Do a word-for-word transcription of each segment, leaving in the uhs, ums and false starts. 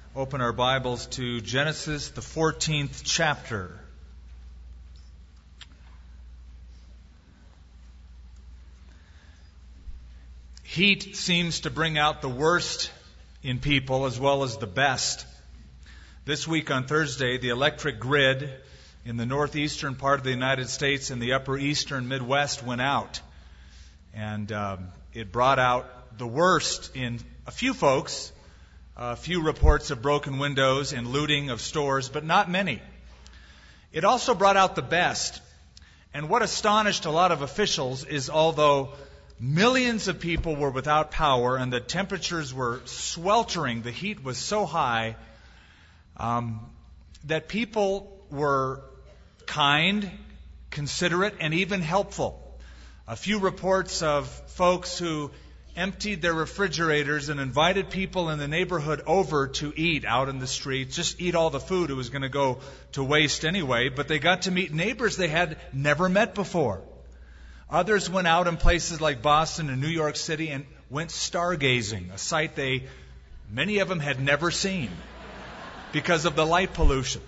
open our Bibles to Genesis, the fourteenth chapter. Heat seems to bring out the worst in people as well as the best. This week on Thursday, the electric grid in the northeastern part of the United States and the upper eastern Midwest went out. And um, it brought out the worst in a few folks. A few reports of broken windows and looting of stores, but not many. It also brought out the best. And what astonished a lot of officials is although millions of people were without power and the temperatures were sweltering, the heat was so high, um, that people were kind, considerate, and even helpful. A few reports of folks who emptied their refrigerators and invited people in the neighborhood over to eat out in the streets, just eat all the food. It was going to go to waste anyway, but they got to meet neighbors they had never met before. Others went out in places like Boston and New York City and went stargazing, a sight they, many of them had never seen because of the light pollution.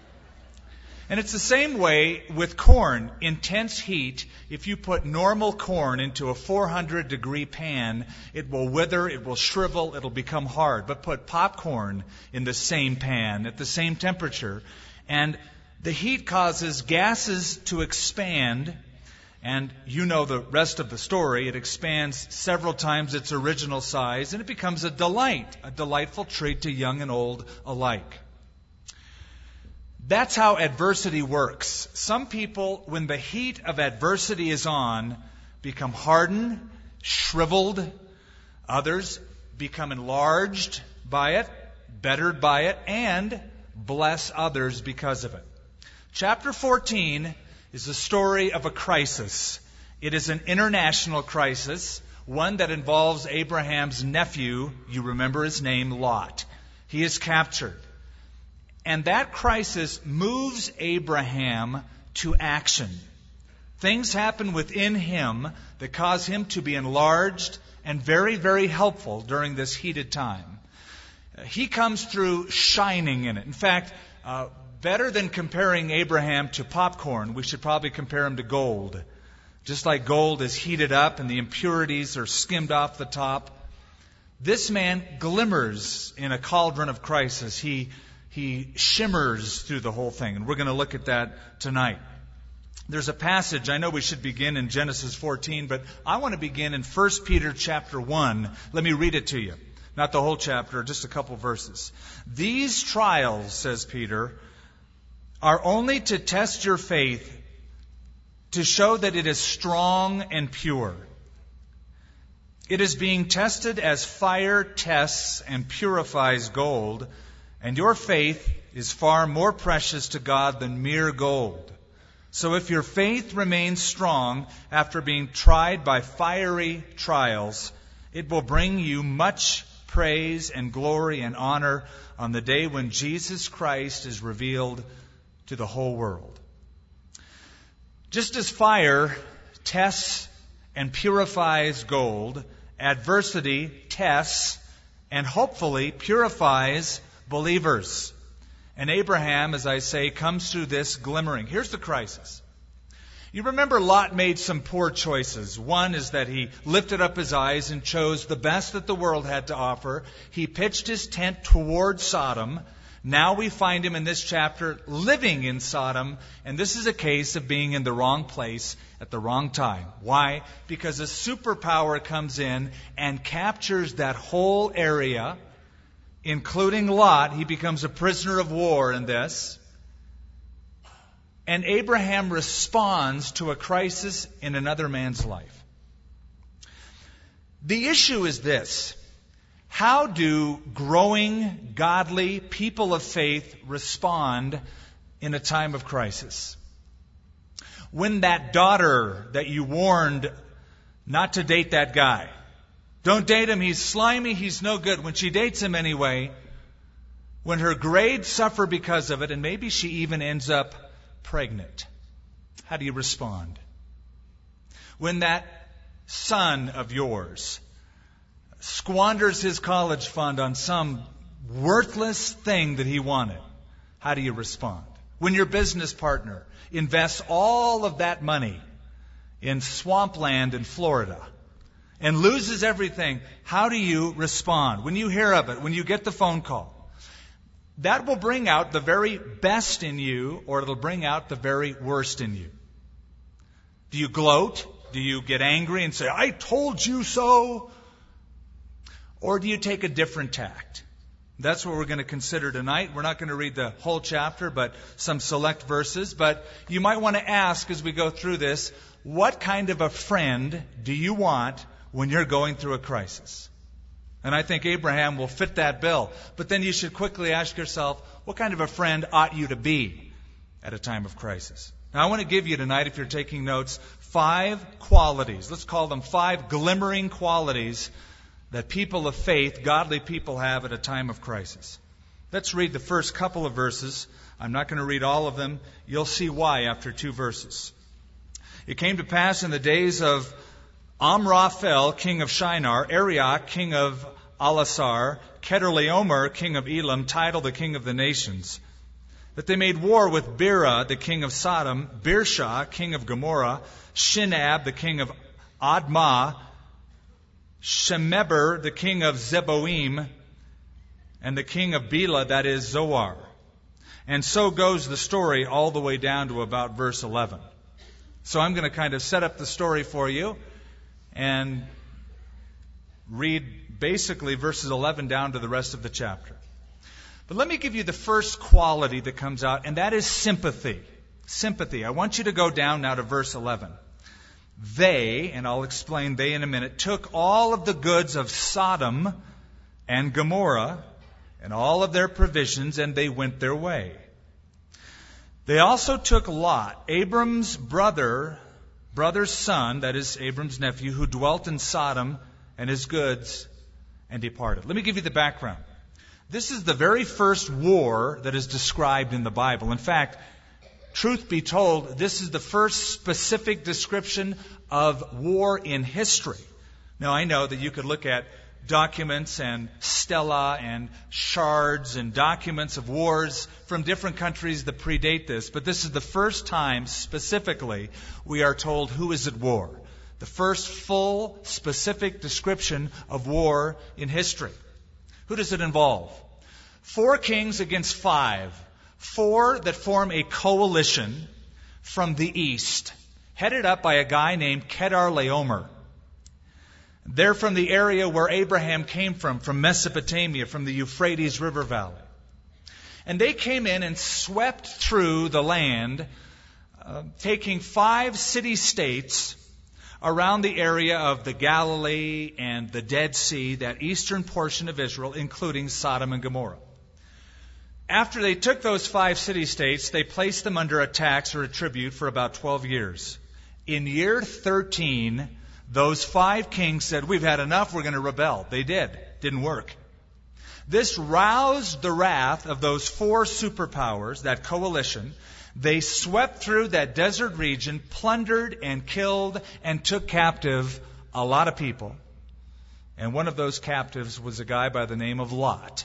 And it's the same way with corn. Intense heat, if you put normal corn into a four hundred degree pan, it will wither, it will shrivel, it'll become hard. But put popcorn in the same pan at the same temperature, and the heat causes gases to expand, and you know the rest of the story. It expands several times its original size, and it becomes a delight, a delightful treat to young and old alike. That's how adversity works. Some people, when the heat of adversity is on, become hardened, shriveled. Others become enlarged by it, bettered by it, and bless others because of it. Chapter fourteen is the story of a crisis. It is an international crisis, one that involves Abraham's nephew. You remember his name, Lot. He is captured. And that crisis moves Abraham to action. Things happen within him that cause him to be enlarged and very, very helpful during this heated time. He comes through shining in it. In fact, uh, better than comparing Abraham to popcorn, we should probably compare him to gold. Just like gold is heated up and the impurities are skimmed off the top, this man glimmers in a cauldron of crisis. He He shimmers through the whole thing, and we're going to look at that tonight. There's a passage, I know we should begin in Genesis fourteen, but I want to begin in First Peter chapter one. Let me read it to you. Not the whole chapter, just a couple verses. These trials, says Peter, are only to test your faith, to show that it is strong and pure. It is being tested as fire tests and purifies gold, and your faith is far more precious to God than mere gold. So if your faith remains strong after being tried by fiery trials, it will bring you much praise and glory and honor on the day when Jesus Christ is revealed to the whole world. Just as fire tests and purifies gold, adversity tests and hopefully purifies believers. And Abraham, as I say, comes through this glimmering. Here's the crisis. You remember Lot made some poor choices. One is that he lifted up his eyes and chose the best that the world had to offer. He pitched his tent toward Sodom. Now we find him in this chapter living in Sodom. And this is a case of being in the wrong place at the wrong time. Why? Because a superpower comes in and captures that whole area, including Lot. He becomes a prisoner of war in this. And Abraham responds to a crisis in another man's life. The issue is this: how do growing, godly people of faith respond in a time of crisis? When that daughter that you warned not to date that guy, don't date him, he's slimy, he's no good. When she dates him anyway, when her grades suffer because of it, and maybe she even ends up pregnant, how do you respond? When that son of yours squanders his college fund on some worthless thing that he wanted, how do you respond? When your business partner invests all of that money in swampland in Florida and loses everything, how do you respond? When you hear of it, when you get the phone call, that will bring out the very best in you, or it'll bring out the very worst in you. Do you gloat? Do you get angry and say, I told you so? Or do you take a different tact? That's what we're going to consider tonight. We're not going to read the whole chapter, but some select verses. But you might want to ask as we go through this, what kind of a friend do you want when you're going through a crisis? And I think Abraham will fit that bill. But then you should quickly ask yourself, what kind of a friend ought you to be at a time of crisis? Now I want to give you tonight, if you're taking notes, five qualities. Let's call them five glimmering qualities that people of faith, godly people, have at a time of crisis. Let's read the first couple of verses. I'm not going to read all of them. You'll see why after two verses. It came to pass in the days of Amraphel, king of Shinar, Arioch, king of Elasar, Chedorlaomer, king of Elam, Tidal, the king of the nations, that they made war with Bera, the king of Sodom, Birsha, king of Gomorrah, Shinab, the king of Admah, Shemeber, the king of Zeboim, and the king of Bela, that is Zoar. And so goes the story all the way down to about verse eleven. So I'm going to kind of set up the story for you and read basically verses eleven down to the rest of the chapter. But let me give you the first quality that comes out, and that is sympathy. Sympathy. I want you to go down now to verse eleven. They, and I'll explain they in a minute, took all of the goods of Sodom and Gomorrah and all of their provisions, and they went their way. They also took Lot, Abram's brother, brother's son, that is Abram's nephew, who dwelt in Sodom, and his goods, and departed. Let me give you the background. This is the very first war that is described in the Bible. In fact, truth be told, this is the first specific description of war in history. Now, I know that you could look at documents and stela and shards and documents of wars from different countries that predate this, but this is the first time specifically we are told who is at war. The first full, specific description of war in history. Who does it involve? Four kings against five. Four that form a coalition from the east, headed up by a guy named Chedorlaomer. They're from the area where Abraham came from, from Mesopotamia, from the Euphrates River Valley. And they came in and swept through the land, uh, taking five city-states around the area of the Galilee and the Dead Sea, that eastern portion of Israel, including Sodom and Gomorrah. After they took those five city-states, they placed them under a tax or a tribute for about twelve years. In year thirteen, those five kings said, we've had enough, we're going to rebel. They did. Didn't work. This roused the wrath of those four superpowers, that coalition. They swept through that desert region, plundered and killed and took captive a lot of people. And one of those captives was a guy by the name of Lot.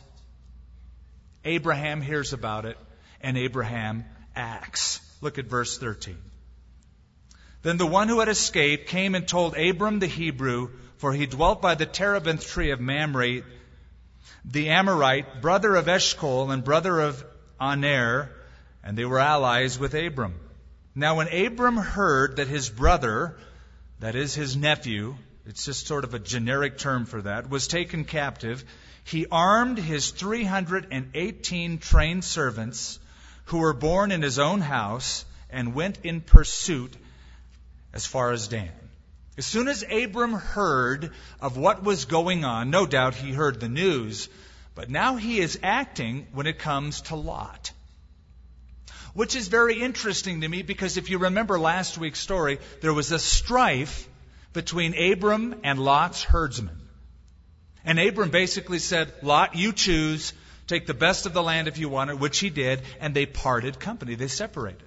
Abraham hears about it, and Abraham acts. Look at verse thirteen. Then the one who had escaped came and told Abram the Hebrew, for he dwelt by the terebinth tree of Mamre, the Amorite, brother of Eshcol and brother of Aner, and they were allies with Abram. Now when Abram heard that his brother, that is his nephew, it's just sort of a generic term for that, was taken captive, he armed his three hundred eighteen trained servants who were born in his own house and went in pursuit as far as Dan. As soon as Abram heard of what was going on, no doubt he heard the news, but now he is acting when it comes to Lot. Which is very interesting to me because if you remember last week's story, there was a strife between Abram and Lot's herdsmen. And Abram basically said, Lot, you choose, take the best of the land if you want it, which he did, and they parted company. They separated.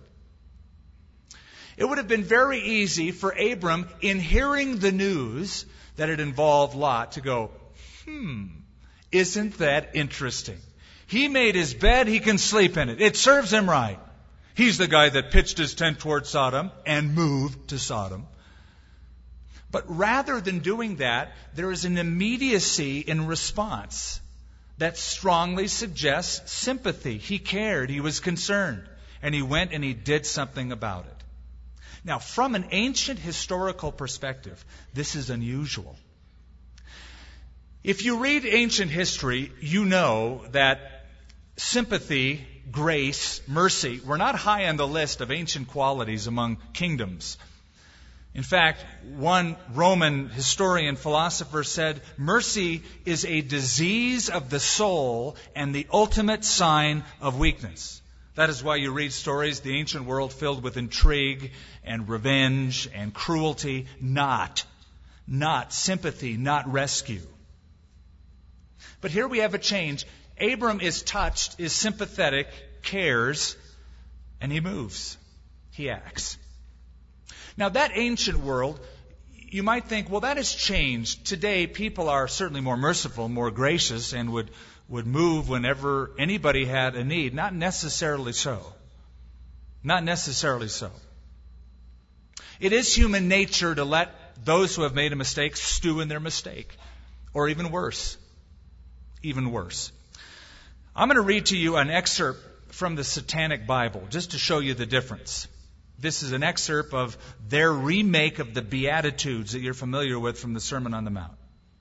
It would have been very easy for Abram, in hearing the news that it involved Lot, to go, hmm, Isn't that interesting? He made his bed, he can sleep in it. It serves him right. He's the guy that pitched his tent toward Sodom and moved to Sodom. But rather than doing that, there is an immediacy in response that strongly suggests sympathy. He cared, he was concerned, and he went and he did something about it. Now, from an ancient historical perspective, this is unusual. If you read ancient history, you know that sympathy, grace, mercy were not high on the list of ancient qualities among kingdoms. In fact, one Roman historian philosopher said, mercy is a disease of the soul and the ultimate sign of weakness. That is why you read stories, the ancient world filled with intrigue and revenge and cruelty, not, not sympathy, not rescue. But here we have a change. Abram is touched, is sympathetic, cares, and he moves. He acts. Now, that ancient world, you might think, well, that has changed. Today, people are certainly more merciful, more gracious, and would, would move whenever anybody had a need. Not necessarily so. Not necessarily so. It is human nature to let those who have made a mistake stew in their mistake. Or even worse. Even worse. I'm going to read to you an excerpt from the Satanic Bible, just to show you the difference. This is an excerpt of their remake of the Beatitudes that you're familiar with from the Sermon on the Mount.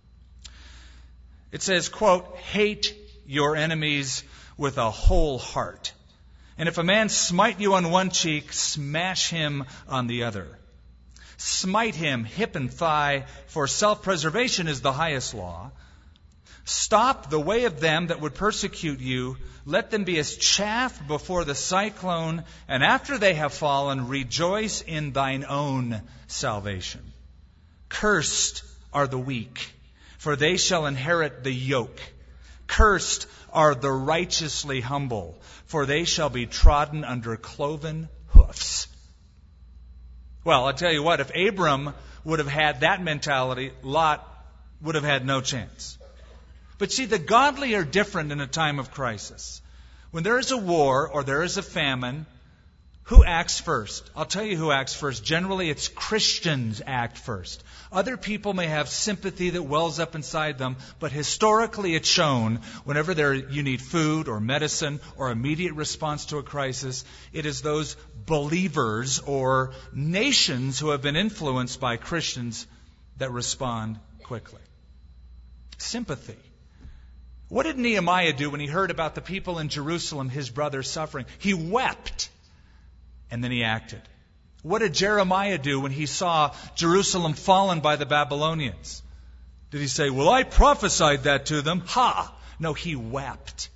It says, quote, hate your enemies with a whole heart. And if a man smite you on one cheek, smash him on the other. Smite him hip and thigh, for self-preservation is the highest law. Stop the way of them that would persecute you. Let them be as chaff before the cyclone, and after they have fallen, rejoice in thine own salvation. Cursed are the weak, for they shall inherit the yoke. Cursed are the righteously humble, for they shall be trodden under cloven hoofs. Well, I'll tell you what, if Abram would have had that mentality, Lot would have had no chance. But see, the godly are different in a time of crisis. When there is a war or there is a famine, who acts first? I'll tell you who acts first. Generally, it's Christians act first. Other people may have sympathy that wells up inside them, but historically it's shown whenever there you need food or medicine or immediate response to a crisis, it is those believers or nations who have been influenced by Christians that respond quickly. Sympathy. What did Nehemiah do when he heard about the people in Jerusalem, his brothers, suffering? He wept, and then he acted. What did Jeremiah do when he saw Jerusalem fallen by the Babylonians? Did he say, well, I prophesied that to them? Ha! No, he wept.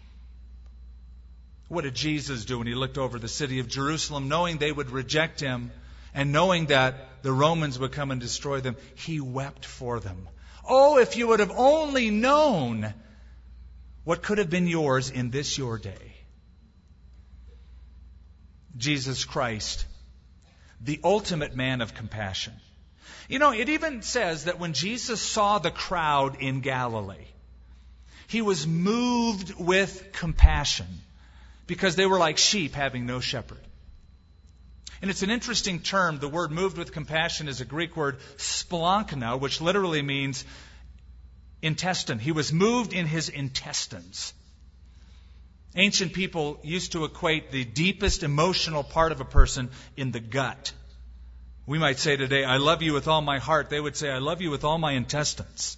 What did Jesus do when he looked over the city of Jerusalem, knowing they would reject him, and knowing that the Romans would come and destroy them? He wept for them. Oh, if you would have only known what could have been yours in this your day. Jesus Christ, the ultimate man of compassion. You know, it even says that when Jesus saw the crowd in Galilee, he was moved with compassion because they were like sheep having no shepherd. And it's an interesting term. The word moved with compassion is a Greek word, splanchna, which literally means intestine. He was moved in his intestines. Ancient people used to equate the deepest emotional part of a person in the gut. We might say today, I love you with all my heart. They would say, I love you with all my intestines.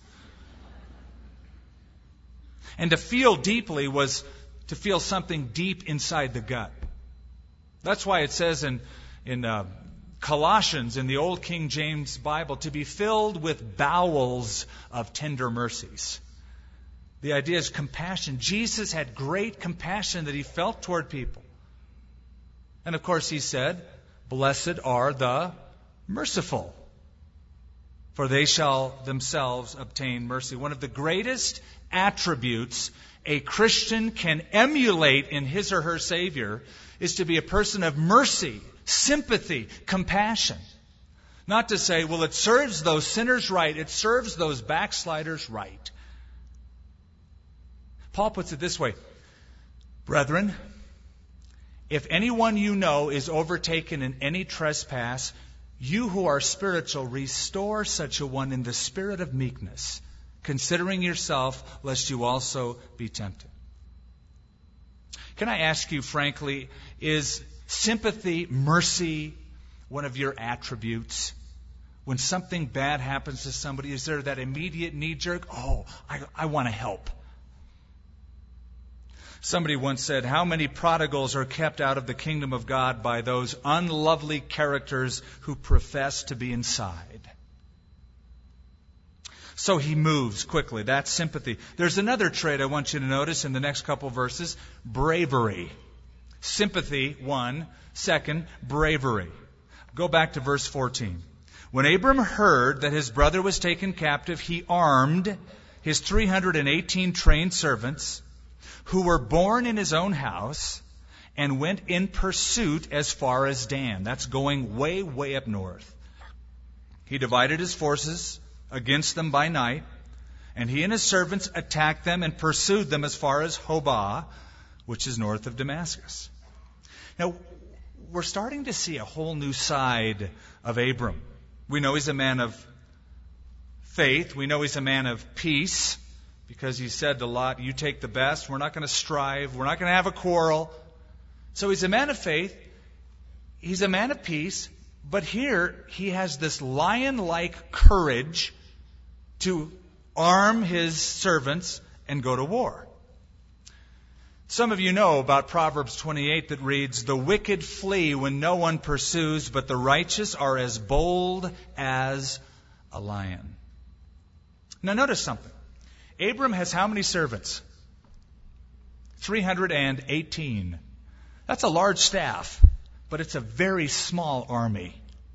And to feel deeply was to feel something deep inside the gut. That's why it says in, in uh, Colossians in the Old King James Bible, to be filled with bowels of tender mercies. The idea is compassion. Jesus had great compassion that he felt toward people. And of course he said, blessed are the merciful, for they shall themselves obtain mercy. One of the greatest attributes a Christian can emulate in his or her Savior is to be a person of mercy, sympathy, compassion. Not to say, well, it serves those sinners right, it serves those backsliders right. Paul puts it this way, brethren, if anyone you know is overtaken in any trespass, you who are spiritual, restore such a one in the spirit of meekness, considering yourself, lest you also be tempted. Can I ask you frankly, is sympathy, mercy, one of your attributes? When something bad happens to somebody, is there that immediate knee-jerk, oh, I, I want to help? Somebody once said, how many prodigals are kept out of the kingdom of God by those unlovely characters who profess to be inside? So he moves quickly. That's sympathy. There's another trait I want you to notice in the next couple verses, bravery. Sympathy, one. Second, bravery. Go back to verse fourteen. When Abram heard that his brother was taken captive, he armed his three hundred eighteen trained servants who were born in his own house and went in pursuit as far as Dan. That's going way, way up north. He divided his forces against them by night, and he and his servants attacked them and pursued them as far as Hobah, which is north of Damascus. Now, we're starting to see a whole new side of Abram. We know he's a man of faith. We know he's a man of peace, because he said to Lot, you take the best. We're not going to strive. We're not going to have a quarrel. So he's a man of faith. He's a man of peace. But here he has this lion-like courage to arm his servants and go to war. Some of you know about Proverbs twenty-eight that reads, the wicked flee when no one pursues, but the righteous are as bold as a lion. Now notice something. Abram has how many servants? three hundred eighteen. That's a large staff, but it's a very small army.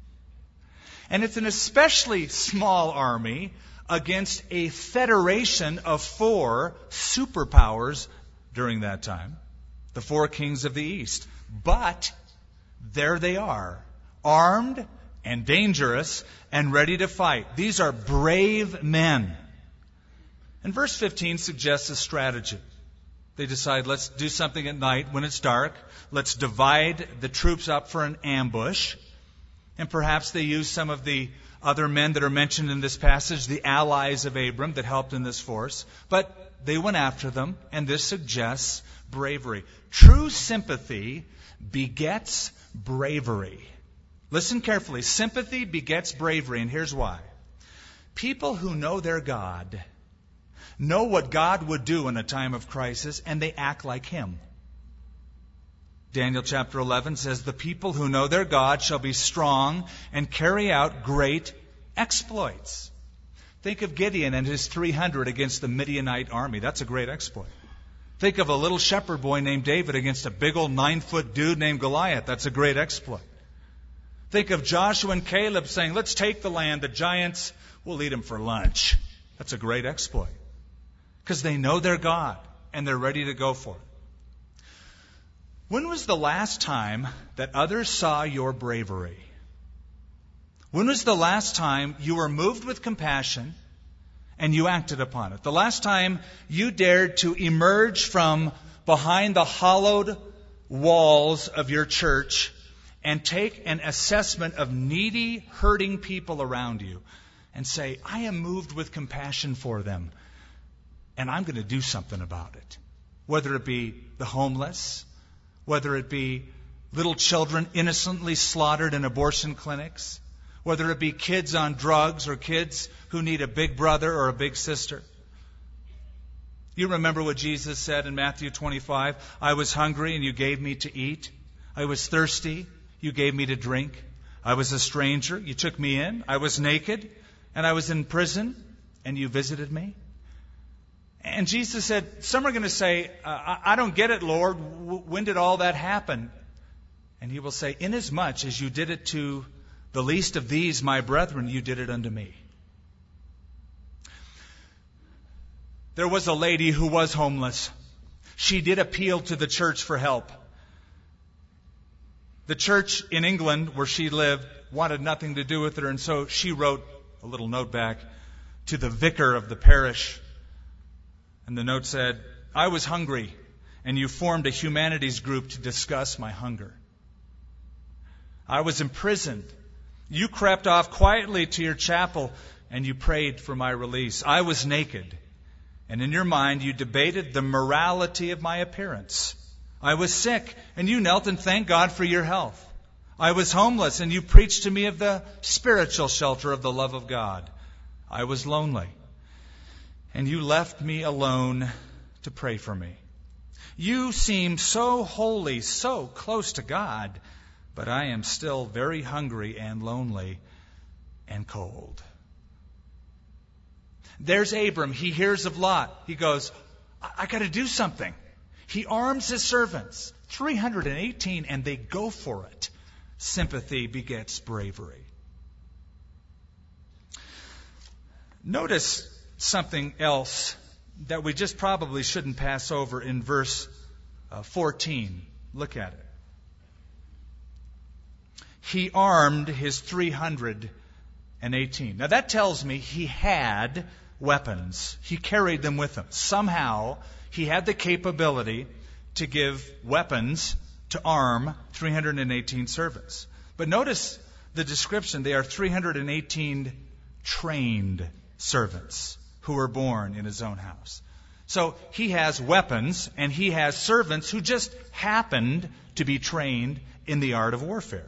And it's an especially small army against a federation of four superpowers during that time, the four kings of the East. But there they are, armed and dangerous and ready to fight. These are brave men. And verse fifteen suggests a strategy. They decide, let's do something at night when it's dark. Let's divide the troops up for an ambush. And perhaps they use some of the other men that are mentioned in this passage, the allies of Abram that helped in this force. But they went after them, and this suggests bravery. True sympathy begets bravery. Listen carefully. Sympathy begets bravery, and here's why. People who know their God know what God would do in a time of crisis, and they act like Him. Daniel chapter eleven says, the people who know their God shall be strong and carry out great exploits. Think of Gideon and his three hundred against the Midianite army. That's a great exploit. Think of a little shepherd boy named David against a big old nine-foot dude named Goliath. That's a great exploit. Think of Joshua and Caleb saying, let's take the land. The giants, we'll eat them for lunch. That's a great exploit. Because they know their God and they're ready to go for it. When was the last time that others saw your bravery? When was the last time you were moved with compassion and you acted upon it? The last time you dared to emerge from behind the hollowed walls of your church and take an assessment of needy, hurting people around you and say, I am moved with compassion for them, and I'm going to do something about it. Whether it be the homeless, whether it be little children innocently slaughtered in abortion clinics, whether it be kids on drugs or kids who need a big brother or a big sister. You remember what Jesus said in Matthew twenty-five, I was hungry and you gave me to eat. I was thirsty, you gave me to drink. I was a stranger, you took me in. I was naked and I was in prison and you visited me. And Jesus said, some are going to say, uh, I don't get it, Lord. When did all that happen? And He will say, inasmuch as you did it to the least of these, my brethren, you did it unto me. There was a lady who was homeless. She did appeal to the church for help. The church in England where she lived wanted nothing to do with her, and so she wrote a little note back to the vicar of the parish. And the note said, I was hungry, and you formed a humanities group to discuss my hunger. I was imprisoned. You crept off quietly to your chapel, and you prayed for my release. I was naked, and in your mind you debated the morality of my appearance. I was sick, and you knelt and thanked God for your health. I was homeless, and you preached to me of the spiritual shelter of the love of God. I was lonely, and you left me alone to pray for me. You seem so holy, so close to God, but I am still very hungry and lonely and cold. There's Abram. He hears of Lot. He goes, I, I got to do something. He arms his servants, three hundred eighteen, and they go for it. Sympathy begets bravery. Notice something else that we just probably shouldn't pass over in verse uh, fourteen. Look at it. He armed his three hundred eighteen. Now that tells me he had weapons. He carried them with him. Somehow he had the capability to give weapons to arm three hundred eighteen servants. But notice the description. They are three hundred eighteen trained servants who were born in his own house. So he has weapons, and he has servants who just happened to be trained in the art of warfare.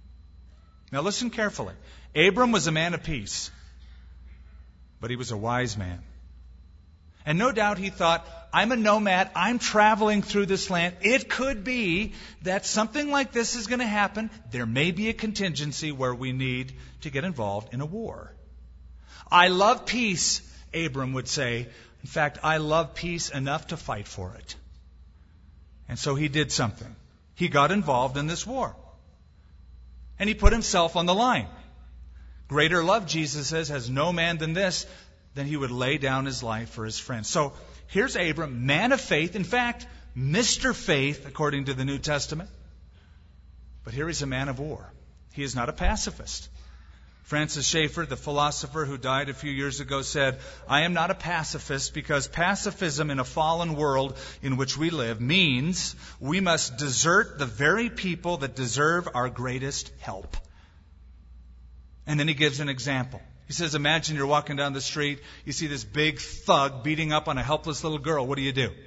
Now listen carefully. Abram was a man of peace, but he was a wise man. And no doubt he thought, I'm a nomad, I'm traveling through this land. It could be that something like this is going to happen. There may be a contingency where we need to get involved in a war. I love peace, Abram would say. In fact, I love peace enough to fight for it. And so he did something. He got involved in this war. And he put himself on the line. Greater love, Jesus says, has no man than this, than he would lay down his life for his friends. So here's Abram, man of faith. In fact, Mister Faith, according to the New Testament. But here he's a man of war. He is not a pacifist. Francis Schaeffer, the philosopher who died a few years ago, said, I am not a pacifist because pacifism in a fallen world in which we live means we must desert the very people that deserve our greatest help. And then he gives an example. He says, imagine you're walking down the street, you see this big thug beating up on a helpless little girl. What do you do?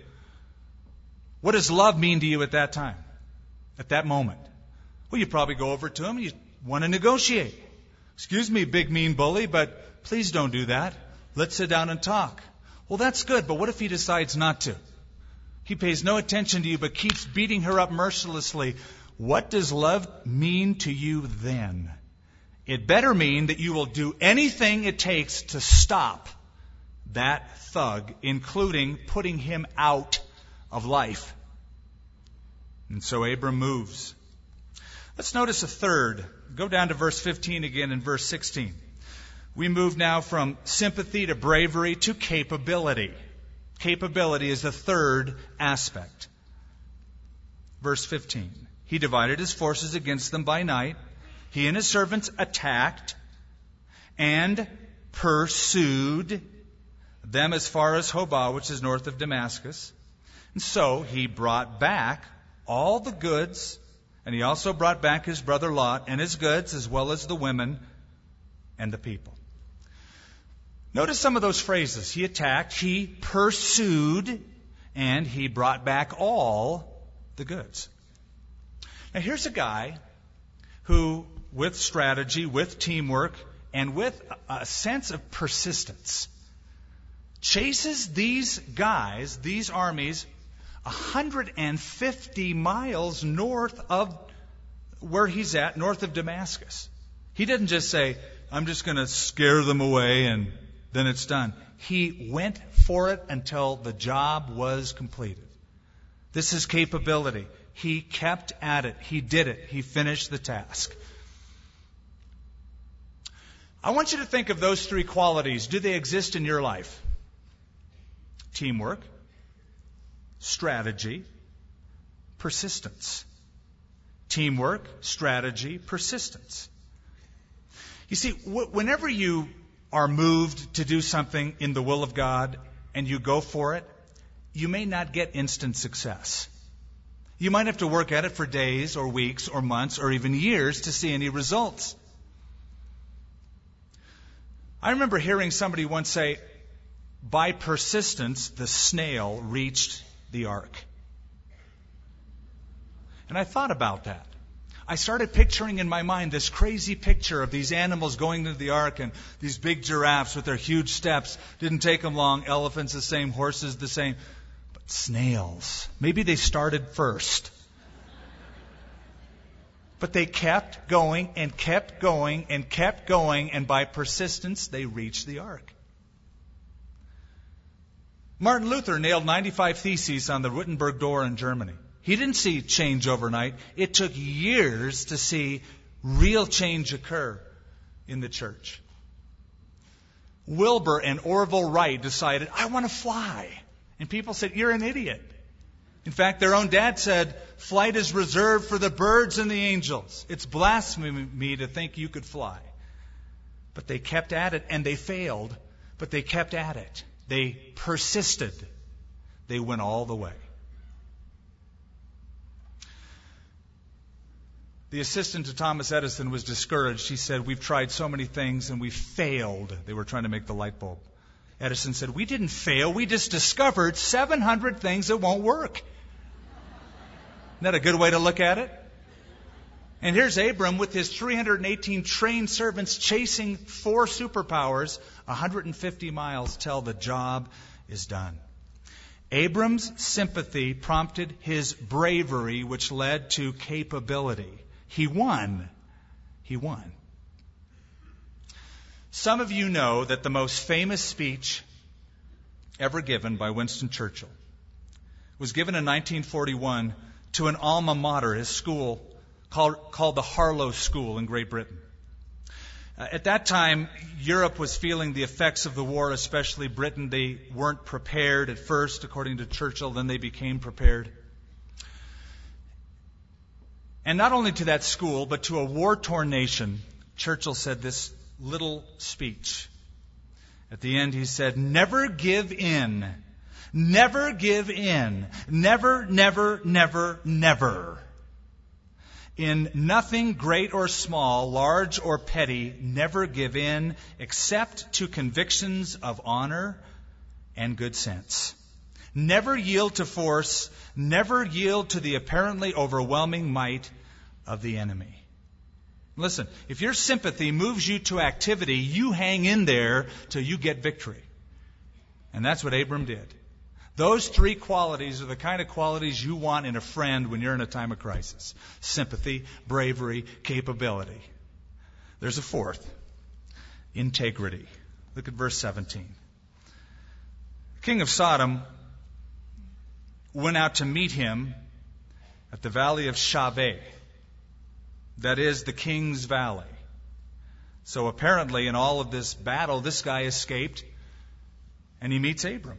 What does love mean to you at that time, at that moment? Well, you probably go over to him and you want to negotiate. Excuse me, big mean bully, but please don't do that. Let's sit down and talk. Well, that's good, but what if he decides not to? He pays no attention to you but keeps beating her up mercilessly. What does love mean to you then? It better mean that you will do anything it takes to stop that thug, including putting him out of life. And so Abram moves. Let's notice a third. Go down to verse fifteen again and verse sixteen. We move now from sympathy to bravery to capability. Capability is the third aspect. Verse fifteen. He divided his forces against them by night. He and his servants attacked and pursued them as far as Hobah, which is north of Damascus. And so he brought back all the goods, and he also brought back his brother Lot and his goods, as well as the women and the people. Notice some of those phrases. He attacked, he pursued, and he brought back all the goods. Now here's a guy who, with strategy, with teamwork, and with a sense of persistence, chases these guys, these armies, one hundred fifty miles north of where he's at, north of Damascus. He didn't just say, I'm just going to scare them away and then it's done. He went for it until the job was completed. This is capability. He kept at it. He did it. He finished the task. I want you to think of those three qualities. Do they exist in your life? Teamwork, strategy, persistence. Teamwork, strategy, persistence. You see, wh- whenever you are moved to do something in the will of God and you go for it, you may not get instant success. You might have to work at it for days or weeks or months or even years to see any results. I remember hearing somebody once say, by persistence, the snail reached the ark. And I thought about that. I started picturing in my mind this crazy picture of these animals going into the ark, and these big giraffes with their huge steps. Didn't take them long. Elephants the same, horses the same. But snails, maybe they started first. But they kept going and kept going and kept going, and by persistence, they reached the ark. Martin Luther nailed ninety-five theses on the Wittenberg door in Germany. He didn't see change overnight. It took years to see real change occur in the church. Wilbur and Orville Wright decided, I want to fly. And people said, you're an idiot. In fact, their own dad said, flight is reserved for the birds and the angels. It's blasphemy to think you could fly. But they kept at it, and they failed. But they kept at it. They persisted. They went all the way. The assistant to Thomas Edison was discouraged. He said, we've tried so many things and we've failed. They were trying to make the light bulb. Edison said, we didn't fail. We just discovered seven hundred things that won't work. Isn't that a good way to look at it? And here's Abram with his three hundred eighteen trained servants chasing four superpowers one hundred fifty miles till the job is done. Abram's sympathy prompted his bravery, which led to capability. He won. He won. Some of you know that the most famous speech ever given by Winston Churchill was given in nineteen forty-one to an alma mater, his school, called, called the Harlow School in Great Britain. Uh, at that time, Europe was feeling the effects of the war, especially Britain. They weren't prepared at first, according to Churchill. Then they became prepared. And not only to that school, but to a war-torn nation, Churchill said this little speech. At the end, he said, never give in. Never give in. Never, never, never, never. In nothing great or small, large or petty, never give in except to convictions of honor and good sense. Never yield to force. Never yield to the apparently overwhelming might of the enemy. Listen, if your sympathy moves you to activity, you hang in there till you get victory. And that's what Abram did. Those three qualities are the kind of qualities you want in a friend when you're in a time of crisis. Sympathy, bravery, capability. There's a fourth. Integrity. Look at verse seventeen. King of Sodom went out to meet him at the valley of Shaveh. That is the king's valley. So apparently in all of this battle, this guy escaped and he meets Abram.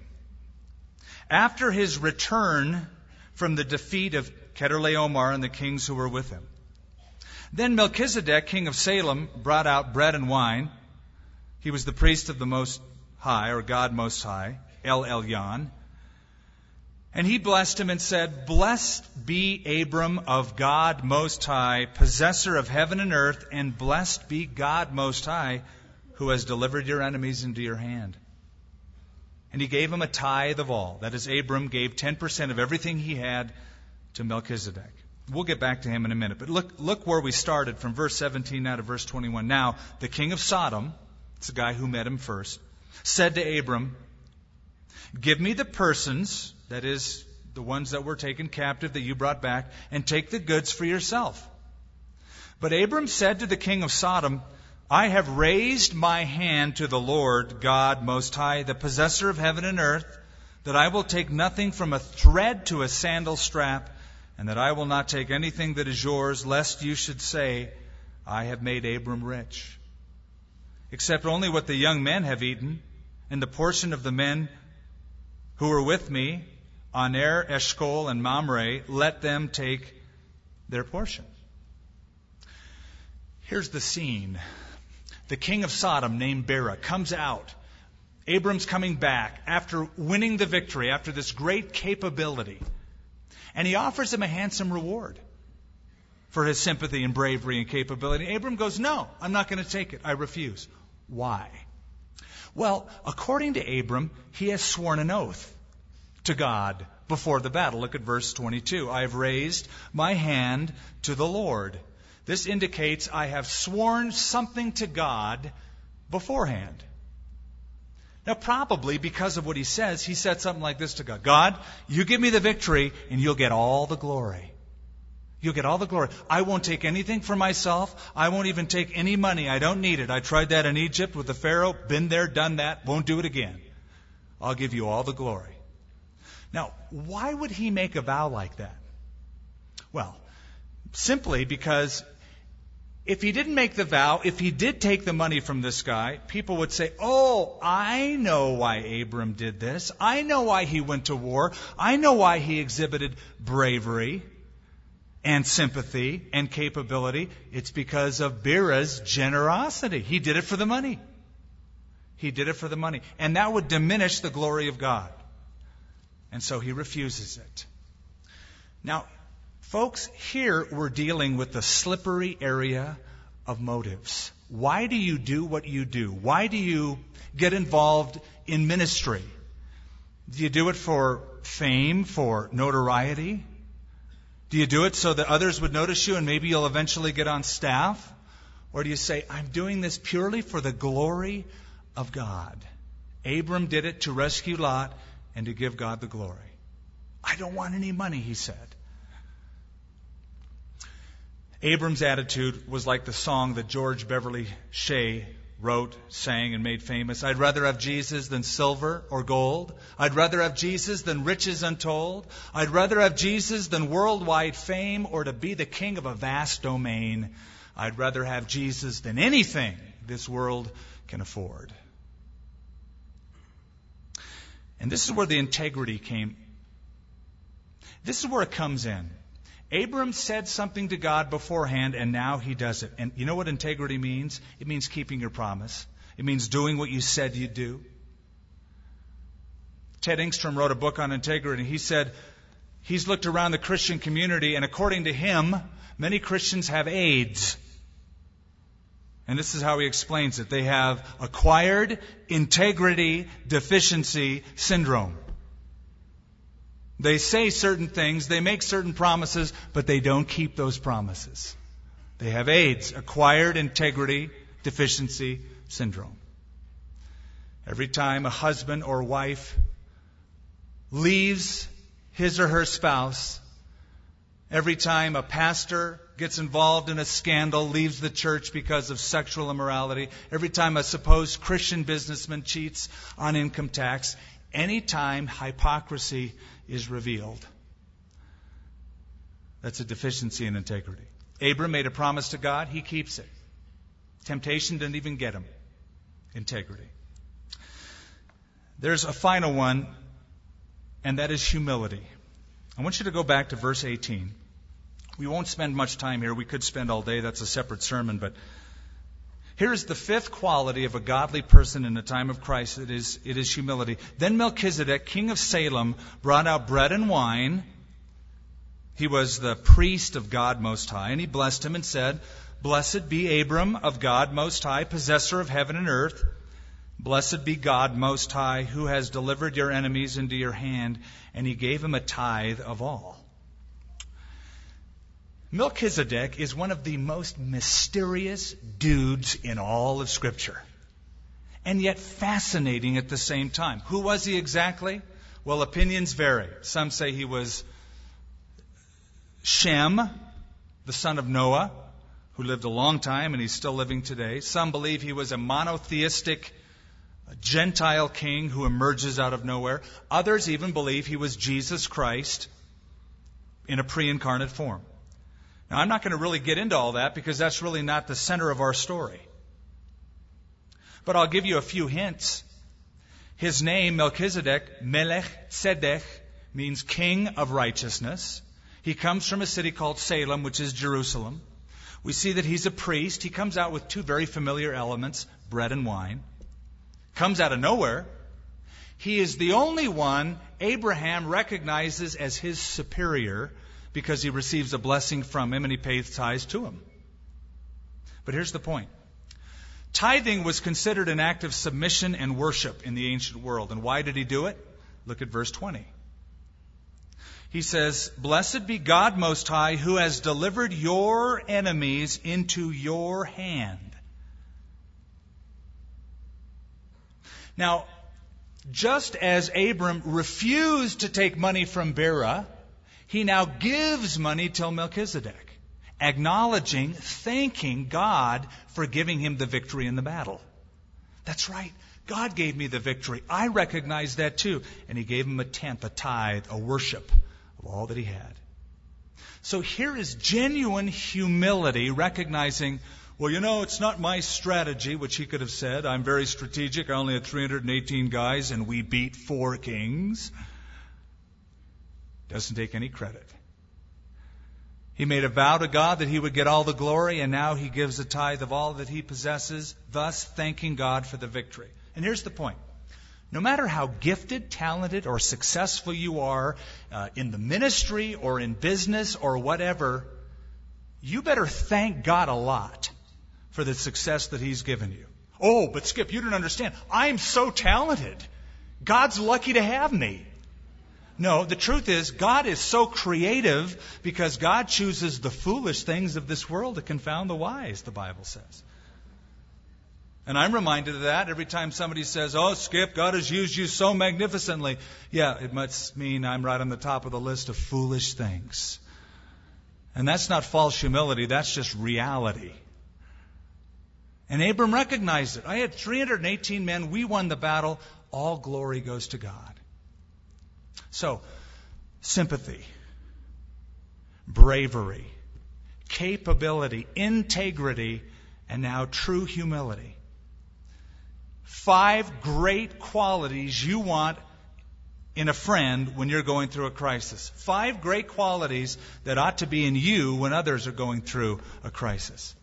After his return from the defeat of Chedorlaomer and the kings who were with him. Then Melchizedek, king of Salem, brought out bread and wine. He was the priest of the Most High, or God Most High, El Elyon. And he blessed him and said, blessed be Abram of God Most High, possessor of heaven and earth, and blessed be God Most High, who has delivered your enemies into your hand. And he gave him a tithe of all. That is, Abram gave ten percent of everything he had to Melchizedek. We'll get back to him in a minute. But look, look where we started from verse seventeen now to verse twenty-one. Now, the king of Sodom, it's the guy who met him first, said to Abram, give me the persons, that is, the ones that were taken captive that you brought back, and take the goods for yourself. But Abram said to the king of Sodom, I have raised my hand to the Lord God Most High, the possessor of heaven and earth, that I will take nothing from a thread to a sandal strap, and that I will not take anything that is yours, lest you should say, I have made Abram rich. Except only what the young men have eaten, and the portion of the men who were with me, Aner, Eshcol, and Mamre, let them take their portion. Here's the scene. The king of Sodom, named Bera, comes out Abram's coming back after winning the victory, after this great capability. And he offers him a handsome reward for his sympathy and bravery and capability. Abram goes, no, I'm not going to take it. I refuse. Why? Well, according to Abram, he has sworn an oath to God before the battle. Look at verse twenty-two. I have raised my hand to the Lord. This indicates I have sworn something to God beforehand. Now, probably because of what he says, he said something like this to God. God, you give me the victory and you'll get all the glory. You'll get all the glory. I won't take anything for myself. I won't even take any money. I don't need it. I tried that in Egypt with the Pharaoh. Been there, done that. Won't do it again. I'll give you all the glory. Now, why would he make a vow like that? Well, simply because if he didn't make the vow, if he did take the money from this guy, people would say, oh, I know why Abram did this. I know why he went to war. I know why he exhibited bravery and sympathy and capability. It's because of Bera's generosity. He did it for the money. He did it for the money. And that would diminish the glory of God. And so he refuses it. Now, folks, here we're dealing with the slippery area of motives. Why do you do what you do? Why do you get involved in ministry? Do you do it for fame, for notoriety? Do you do it so that others would notice you and maybe you'll eventually get on staff? Or do you say, I'm doing this purely for the glory of God? Abram did it to rescue Lot and to give God the glory. I don't want any money, he said. Abram's attitude was like the song that George Beverly Shea wrote, sang, and made famous. I'd rather have Jesus than silver or gold. I'd rather have Jesus than riches untold. I'd rather have Jesus than worldwide fame or to be the king of a vast domain. I'd rather have Jesus than anything this world can afford. And this is where the integrity came. This is where it comes in. Abram said something to God beforehand, and now he does it. And you know what integrity means? It means keeping your promise. It means doing what you said you'd do. Ted Engstrom wrote a book on integrity. He said he's looked around the Christian community, and according to him, many Christians have AIDS. And this is how he explains it. They have acquired integrity deficiency syndrome. They say certain things, they make certain promises, but they don't keep those promises. They have AIDS, acquired integrity deficiency syndrome. Every time a husband or wife leaves his or her spouse, every time a pastor gets involved in a scandal, leaves the church because of sexual immorality, every time a supposed Christian businessman cheats on income tax, any time hypocrisy is revealed, that's a deficiency in integrity. Abram made a promise to God. He keeps it. Temptation didn't even get him. Integrity. There's a final one, and that is humility. I want you to go back to verse eighteen. We won't spend much time here. We could spend all day. That's a separate sermon. But here is the fifth quality of a godly person in the time of Christ. It is, it is humility. Then Melchizedek, king of Salem, brought out bread and wine. He was the priest of God Most High, and he blessed him and said, Blessed be Abram of God Most High, possessor of heaven and earth. Blessed be God Most High, who has delivered your enemies into your hand. And he gave him a tithe of all. Melchizedek is one of the most mysterious dudes in all of Scripture, and yet fascinating at the same time. Who was he exactly? Well, opinions vary. Some say he was Shem, the son of Noah, who lived a long time and he's still living today. Some believe he was a monotheistic Gentile king who emerges out of nowhere. Others even believe he was Jesus Christ in a pre-incarnate form. Now, I'm not going to really get into all that because that's really not the center of our story. But I'll give you a few hints. His name, Melchizedek, Melech Tzedek, means king of righteousness. He comes from a city called Salem, which is Jerusalem. We see that he's a priest. He comes out with two very familiar elements, bread and wine. Comes out of nowhere. He is the only one Abraham recognizes as his superior because he receives a blessing from him and he pays tithes to him. But here's the point. Tithing was considered an act of submission and worship in the ancient world. And why did he do it? Look at verse twenty. He says, "Blessed be God Most High, who has delivered your enemies into your hand." Now, just as Abram refused to take money from Bera, he now gives money to Melchizedek, acknowledging, thanking God for giving him the victory in the battle. That's right. God gave me the victory. I recognize that too. And he gave him a tenth, a tithe, a worship of all that he had. So here is genuine humility, recognizing, well, you know, it's not my strategy, which he could have said. I'm very strategic. I only had three hundred eighteen guys and we beat four kings. Doesn't take any credit. He made a vow to God that he would get all the glory, and now he gives a tithe of all that he possesses, thus thanking God for the victory. And here's the point. No matter how gifted, talented, or successful you are uh, in the ministry or in business or whatever, you better thank God a lot for the success that he's given you. Oh, but Skip, you don't understand. I'm so talented. God's lucky to have me. No, the truth is, God is so creative because God chooses the foolish things of this world to confound the wise, the Bible says. And I'm reminded of that every time somebody says, oh, Skip, God has used you so magnificently. Yeah, it must mean I'm right on the top of the list of foolish things. And that's not false humility, that's just reality. And Abram recognized it. I had three hundred eighteen men, we won the battle, all glory goes to God. So, sympathy, bravery, capability, integrity, and now true humility. Five great qualities you want in a friend when you're going through a crisis. Five great qualities that ought to be in you when others are going through a crisis.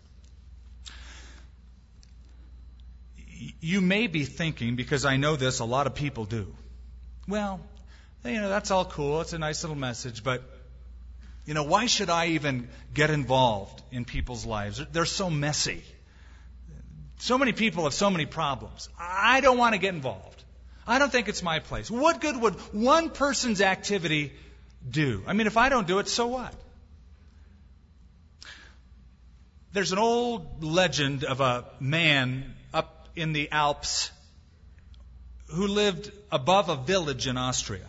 You may be thinking, because I know this, a lot of people do, well, you know, that's all cool. It's a nice little message, but, you know, why should I even get involved in people's lives? They're so messy. So many people have so many problems. I don't want to get involved. I don't think it's my place. What good would one person's activity do? I mean, if I don't do it, so what? There's an old legend of a man up in the Alps who lived above a village in Austria.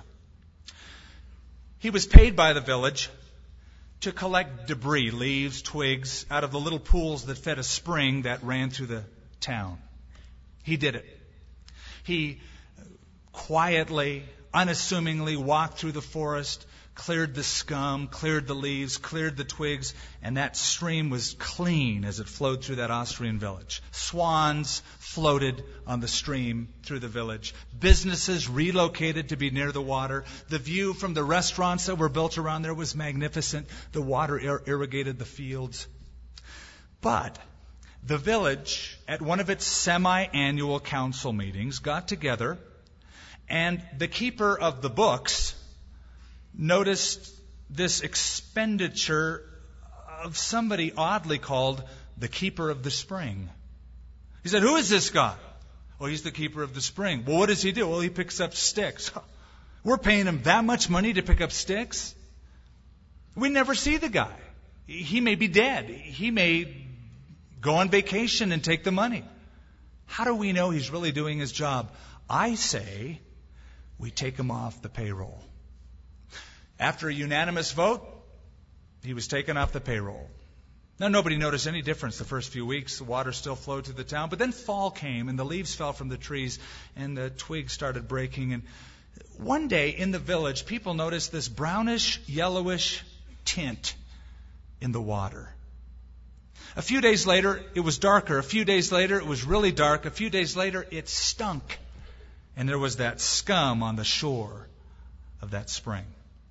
He was paid by the village to collect debris, leaves, twigs, out of the little pools that fed a spring that ran through the town. He did it. He quietly, unassumingly walked through the forest, cleared the scum, cleared the leaves, cleared the twigs, and that stream was clean as it flowed through that Austrian village. Swans floated on the stream through the village. Businesses relocated to be near the water. The view from the restaurants that were built around there was magnificent. The water ir- irrigated the fields. But the village, at one of its semi-annual council meetings, got together, and the keeper of the books noticed this expenditure of somebody oddly called the keeper of the spring. He said, who is this guy? Well, he's the keeper of the spring. Well, what does he do? Well, he picks up sticks. We're paying him that much money to pick up sticks? We never see the guy. He may be dead. He may go on vacation and take the money. How do we know he's really doing his job? I say we take him off the payroll. After a unanimous vote, he was taken off the payroll. Now, nobody noticed any difference the first few weeks. The water still flowed through the town. But then fall came, and the leaves fell from the trees, and the twigs started breaking. And one day in the village, people noticed this brownish, yellowish tint in the water. A few days later, it was darker. A few days later, it was really dark. A few days later, it stunk. And there was that scum on the shore of that spring.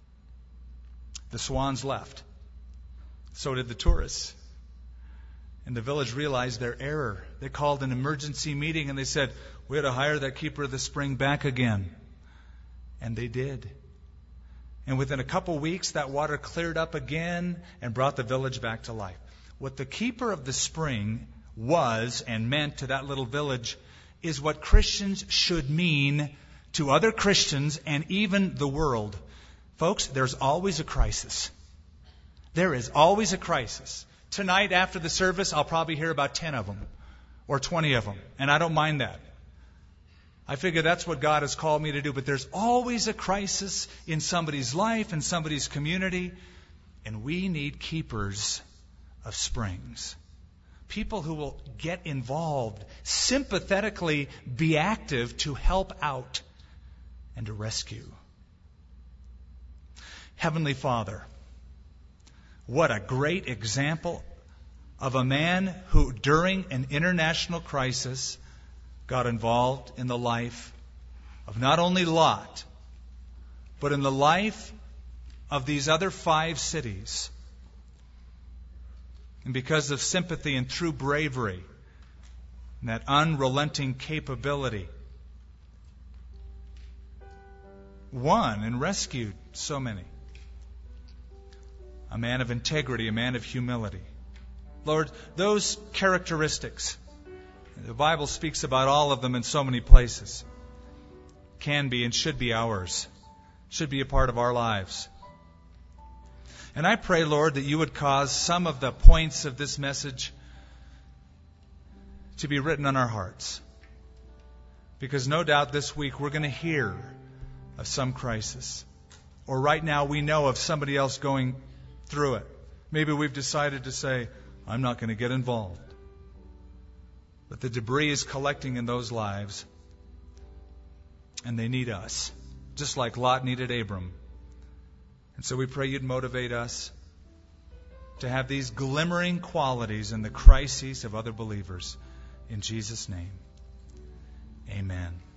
The swans left. So did the tourists. And the village realized their error. They called an emergency meeting and they said, We had to hire that keeper of the spring back again. And they did. And within a couple weeks, that water cleared up again and brought the village back to life. What the keeper of the spring was and meant to that little village is what Christians should mean to other Christians and even the world. Folks, there's always a crisis. There is always a crisis. Tonight after the service, I'll probably hear about ten of them or twenty of them. And I don't mind that. I figure that's what God has called me to do. But there's always a crisis in somebody's life, in somebody's community. And we need keepers of springs. People who will get involved, sympathetically be active to help out and to rescue. Heavenly Father, what a great example of a man who, during an international crisis, got involved in the life of not only Lot, but in the life of these other five cities. And because of sympathy and true bravery and that unrelenting capability, won and rescued so many. A man of integrity, a man of humility. Lord, those characteristics, the Bible speaks about all of them in so many places, can be and should be ours, should be a part of our lives. And I pray, Lord, that you would cause some of the points of this message to be written on our hearts. Because no doubt this week we're going to hear of some crisis. Or right now we know of somebody else going through it. Maybe we've decided to say, I'm not going to get involved. But the debris is collecting in those lives. And they need us. Just like Lot needed Abram. And so we pray you'd motivate us to have these glimmering qualities in the crises of other believers. In Jesus' name, amen.